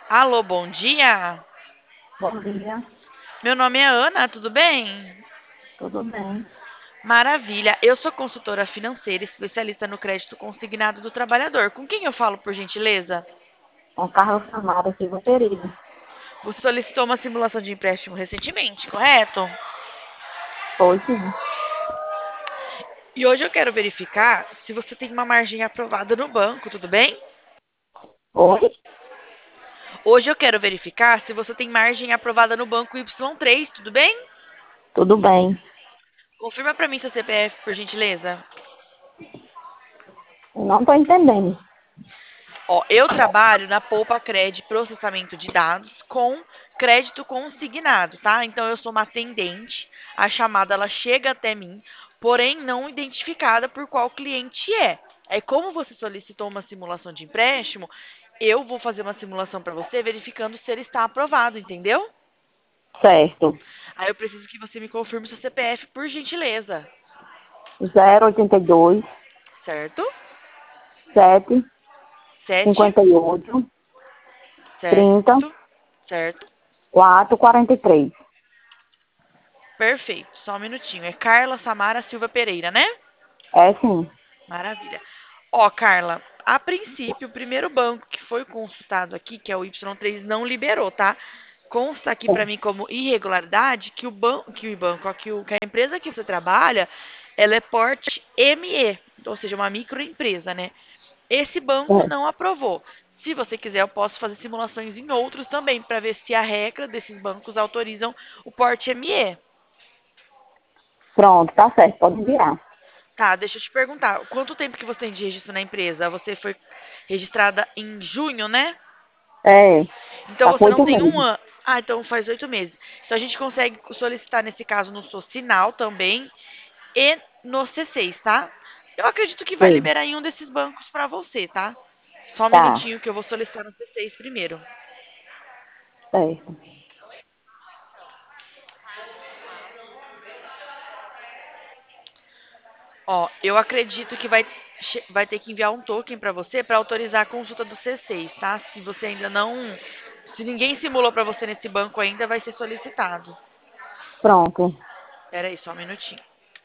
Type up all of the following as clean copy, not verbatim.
Alô, bom dia. Bom dia, Meu nome é Ana, tudo bem? tudo bem? Maravilha. Eu sou consultora financeira, especialista no crédito consignado do trabalhador. Com quem eu falo, por gentileza? Com Carlos Samara Silva Pereira. Você solicitou uma simulação de empréstimo recentemente, correto? Foi sim. E hoje eu quero verificar se você tem uma margem aprovada no banco, tudo bem? Oi? Hoje eu quero verificar se você tem margem aprovada no banco Y3, tudo bem? Tudo bem. Confirma para mim seu CPF, por gentileza. Não estou entendendo. Ó, eu trabalho na Poupa Cred processamento de dados com crédito consignado, tá? Então eu sou uma atendente, a chamada ela chega até mim, porém não identificada por qual cliente é. Aí como você solicitou uma simulação de empréstimo, eu vou fazer uma simulação para você verificando se ele está aprovado, entendeu? Certo. Aí eu preciso que você me confirme seu CPF por gentileza, 082 certo? 7 Sete, 58 30 certo, certo. 4 43. Perfeito, só um minutinho. É Carla Samara Silva Pereira, né? É sim. Maravilha. Ó, Carla, a princípio, o primeiro banco que foi consultado aqui, que é o Y3, não liberou, tá? Consta aqui É. para mim como irregularidade que ó, que a empresa que você trabalha, ela é porte ME, ou seja, uma microempresa, né? Esse banco É. não aprovou. Se você quiser, eu posso fazer simulações em outros também, para ver se a regra desses bancos autorizam o porte ME. Pronto, tá certo. Pode enviar. Tá, deixa eu te perguntar, quanto tempo que você tem de registro na empresa? Você foi registrada em junho, né? É. Então Tá com você não 8 tem um meses. ano. Ah, então faz 8 meses. Então a gente consegue solicitar nesse caso no Socinal também e no C6, tá? Eu acredito que vai Sim. liberar em um desses bancos pra você, tá? Só um Tá. minutinho que eu vou solicitar no C6 primeiro. Certo. Ó, eu acredito que vai ter que enviar um token pra você pra autorizar a consulta do C6, tá? Se você ainda não, se ninguém simulou pra você nesse banco ainda, vai ser solicitado. Pronto. Pera aí, só um minutinho.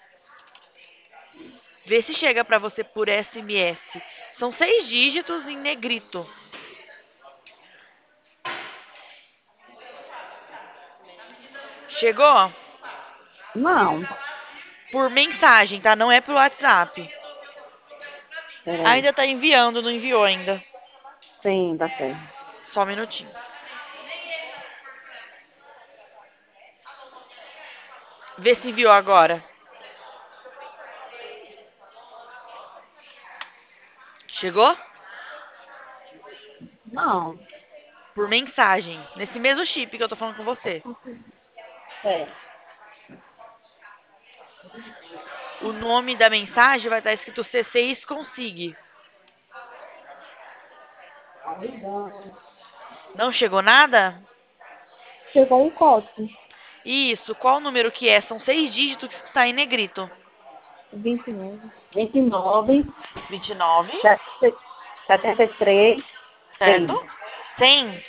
Vê se chega pra você por SMS. São 6 dígitos em negrito. Chegou? Não. Por mensagem, tá? Não é pro WhatsApp. Peraí. Ainda tá enviando, não enviou ainda. Sim, tá certo. Só um minutinho. Vê se enviou agora. Chegou? Não. Por mensagem. Nesse mesmo chip que eu tô falando com você. É. O nome da mensagem vai estar escrito C6 Consigue. Não chegou nada? Chegou um código. Isso. Qual número que é? São 6 dígitos que está em negrito. 29. 29. 29, 73. 3. certo? 100.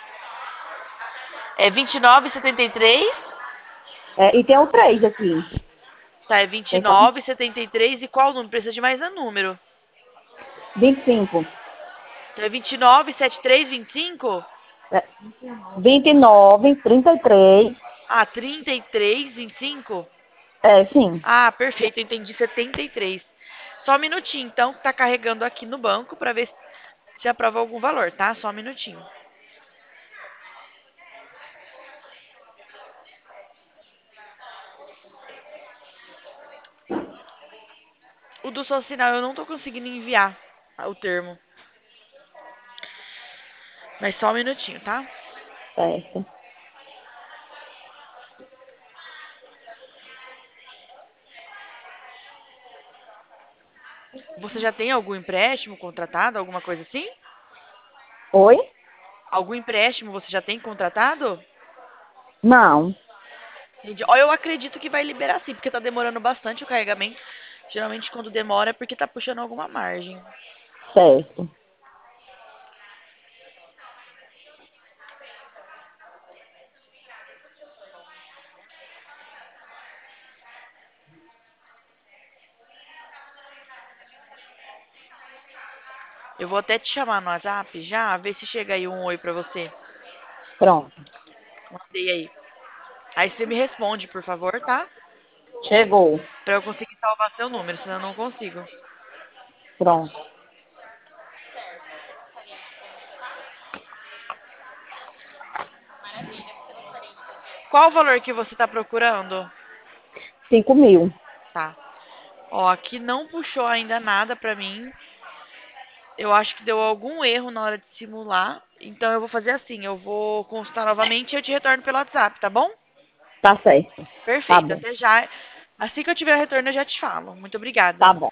É 29, 73. É, e tem o 3 aqui. Tá, é Tem como? 29, 73. E qual número? Precisa de mais um número. 25. Então é 29, 73, 25? É, 29, 33. Ah, 33, 25? É, sim. Ah, perfeito, eu entendi 73. Só um minutinho, então, que tá carregando aqui no banco para ver se aprova algum valor, tá? Só um minutinho. O do Social eu não tô conseguindo enviar o termo, mas só um minutinho, tá? Certo. Você já tem algum empréstimo contratado, alguma coisa assim? Oi? Algum empréstimo você já tem contratado? Não. Entendi. Ó, eu acredito que vai liberar sim, porque tá demorando bastante o carregamento. Geralmente quando demora é porque tá puxando alguma margem. Certo. Eu vou até te chamar no WhatsApp já, ver se chega aí um oi pra você. Pronto. Mandei aí. Aí você me responde, por favor, tá? Chegou. Pra eu conseguir salvar seu número, senão eu não consigo. Pronto. Qual o valor que você tá procurando? 5.000. Tá. Ó, aqui não puxou ainda nada pra mim. Eu acho que deu algum erro na hora de simular. Então eu vou fazer assim, eu vou consultar novamente e eu te retorno pelo WhatsApp, tá bom? Tá certo. Tá Perfeito, bom. até já. Assim que eu tiver o retorno eu já te falo. Muito obrigada. Tá bom.